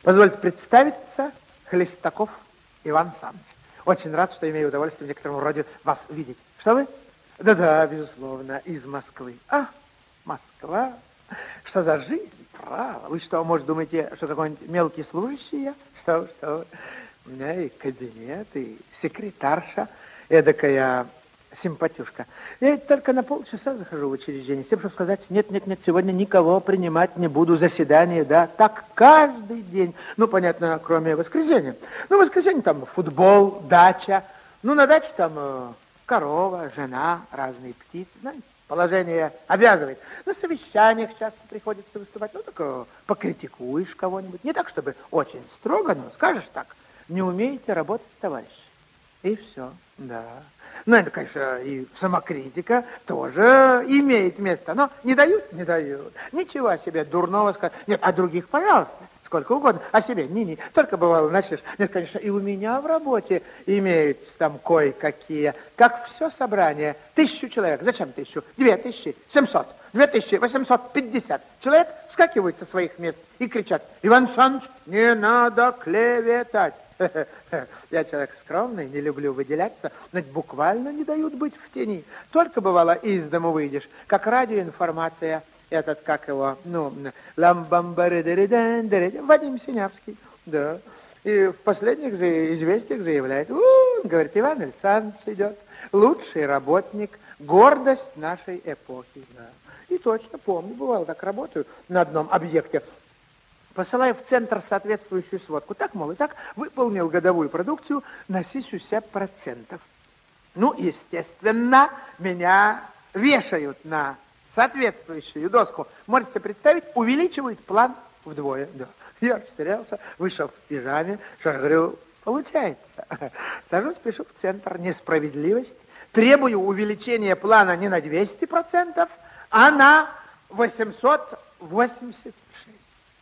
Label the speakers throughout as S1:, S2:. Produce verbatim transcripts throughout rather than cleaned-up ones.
S1: Позвольте представиться, Хлестаков Иван Саныч. Очень рад, что имею удовольствие в некотором роде вас увидеть. Что вы? Да-да, безусловно, из Москвы. А, Москва? Что за жизнь? Право. Вы что, может, думаете, что какой-нибудь мелкий служащий я? Что, что? У меня и кабинет, и секретарша, эдакая симпатюшка. Я только на полчаса захожу в учреждение, с тем, чтобы сказать, нет, нет, нет, сегодня никого принимать не буду, заседание, да, так каждый день. Ну, понятно, кроме воскресенья. Ну, в воскресенье там футбол, дача. Ну, на даче там э, корова, жена, разные птицы. Знаете, положение обязывает. На совещаниях часто приходится выступать. Ну, так э, покритикуешь кого-нибудь. Не так, чтобы очень строго, но скажешь так, не умеете работать, товарищ. И все, да. Ну, это, конечно, и самокритика тоже имеет место. Но не дают? Не дают. Ничего о себе дурного сказать. Нет, о других, пожалуйста, сколько угодно. О себе не-не. Только бывало, начнешь. Нет, конечно, и у меня в работе имеются там кое-какие. Как все собрание. Тысячу человек. Зачем тысячу? Две тысячи. Семьсот. Две тысячи восемьсот пятьдесят. Человек вскакивают со своих мест и кричат: Иван Саныч, не надо клеветать. Я человек скромный, не люблю выделяться, но буквально не дают быть в тени. Только, бывало, из дому выйдешь, как радиоинформация, этот, как его, ну, ламбамбары-дыры-дэн-дыры, Вадим Синявский, да. И в последних известиях заявляет, он говорит, Иван Александрович идет, лучший работник, гордость нашей эпохи, да. И точно помню, бывало, так работаю на одном объекте, посылаю в центр соответствующую сводку. Так, мол, и так, выполнил годовую продукцию на шестьдесят процентов. Ну, естественно, меня вешают на соответствующую доску. Можете представить, увеличивают план вдвое. Да. Я растерялся, вышел в пижаме, что ж, говорю, получается. Сажусь, пишу в центр несправедливость, требую увеличения плана не на двести процентов, а на восемьсот восемьдесят шесть.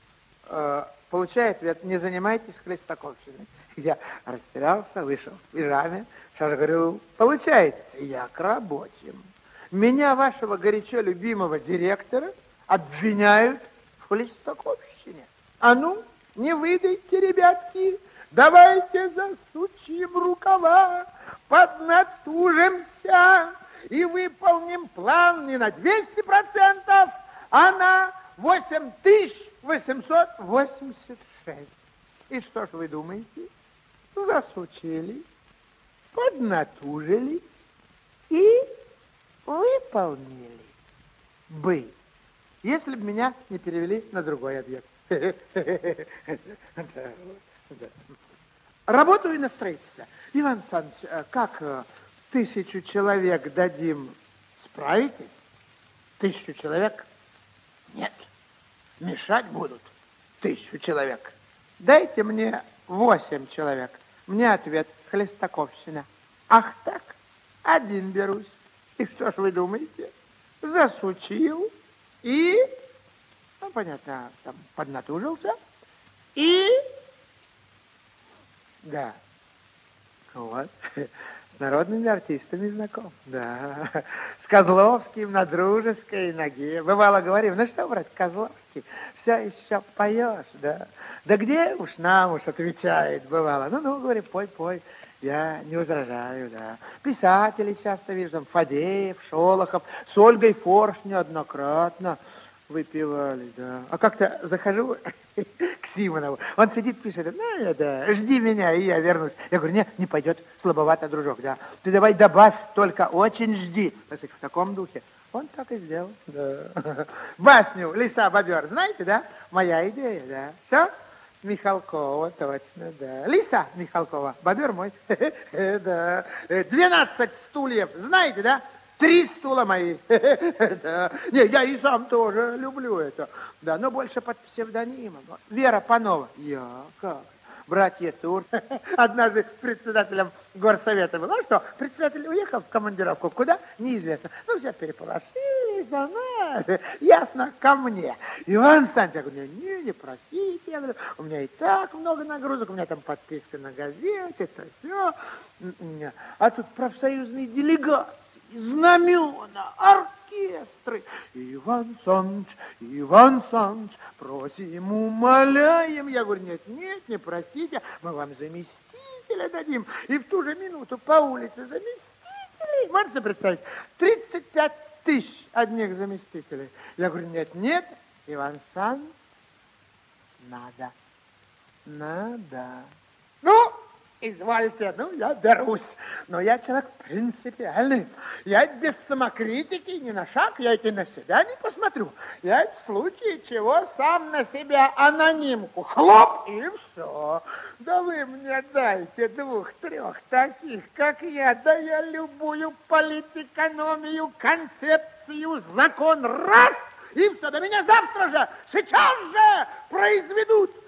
S1: Получает ответ, не занимайтесь хлестаковщиной. Я растерялся, вышел в пижаме, что же, говорю, получается, я к рабочим. Меня, вашего горячо любимого директора, обвиняют в хлестаковщине. А ну, не выдайте, ребятки, давайте засучим рукава, поднатужимся и выполним план не на двести процентов, а на восемь тысяч восемьсот восемьдесят шесть. И что ж вы думаете? Засучили, поднатужили и выполнили бы, если бы меня не перевели на другой объект. Работаю на строительстве. Иван Саныч, как тысячу человек дадим, справитесь? Тысячу человек? Нет. Мешать будут тысячу человек. Дайте мне восемь человек. Мне ответ: хлестаковщина. Ах так? Один берусь. И что ж вы думаете? Засучил и, ну, понятно, там поднатужился и, да, вот, с народными артистами знаком, да, с Козловским на дружеской ноге. Бывало, говорим, ну что, брат, Козловский, все еще поешь, да? Да где уж нам уж, отвечает, бывало. Ну-ну, говорит, пой, пой, я не возражаю, да. Писателей часто вижу, там, Фадеев, Шолохов, с Ольгой Форш неоднократно выпивали, да. А как-то захожу к Симонову, он сидит, пишет, ну, да, жди меня, и я вернусь. Я говорю, нет, не пойдет, слабовато, дружок, да. Ты давай добавь, только очень жди. В таком духе. Он так и сделал, да. Басню «Лиса-бобер», знаете, да? Моя идея, да. Все? Михалкова, точно, да. Лиса Михалкова, бобер мой, да. Двенадцать стульев, знаете, да? Три стула мои. Да. Не, я и сам тоже люблю это. Да, но больше под псевдонимом. Вера Панова. Я как? Братья Тур. Однажды председателем горсовета был. Ну что, председатель уехал в командировку. Куда? Неизвестно. Ну, все переполошились. Да, да. Ясно, ко мне. Иван Саныч, я говорю, не, не просите. Я говорю, у меня и так много нагрузок. У меня там подписка на газете, это все. А тут профсоюзные делегации. знамена, оркестры. Иван Саныч, Иван Саныч, просим, умоляем. Я говорю, нет, нет, не просите, мы вам заместителя дадим. И в ту же минуту по улице заместителей, можете представить, тридцать пять тысяч одних заместителей. Я говорю, нет, нет, Иван Саныч, надо, надо. Ну, извольте, ну, я берусь. Но я человек принципиальный. Я без самокритики ни на шаг, я и на себя не посмотрю. Я в случае чего сам на себя анонимку. Хлоп, и все. Да вы мне дайте двух-трех таких, как я. Да я любую политэкономию, концепцию, закон раз, и все. Да меня завтра же, сейчас же произведут